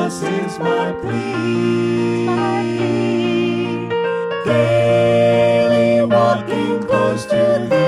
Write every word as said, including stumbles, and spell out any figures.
Jesus is my plea. Daily walking close to Thee.